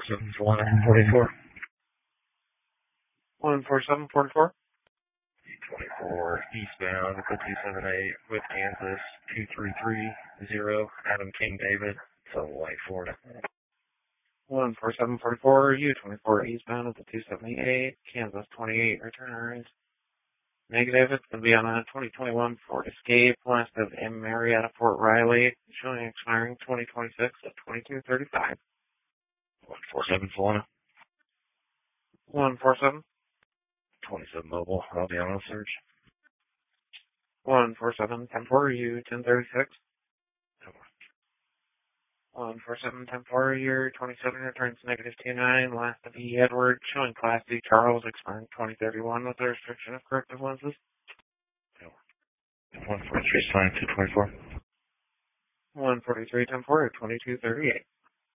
44. 14744. 24 eastbound at the 278 with Kansas 2330, Adam King David, so White, Florida. 14744, U24 eastbound at the 278, Kansas 28, return. Negative, it's going to be on a 2021 Ford Escape, west of M. Marietta, Fort Riley, showing expiring 2026 at 2235. 147 Solana. 147. 27 mobile, I'll be on a search. 147 10-4, U1036. 147 10-4, year 27, returns negative 29, last of E. Edward, showing Class D Charles, expiring 2031 with the restriction of corrective lenses. 143 sign 224. 143 10-4 at 2238.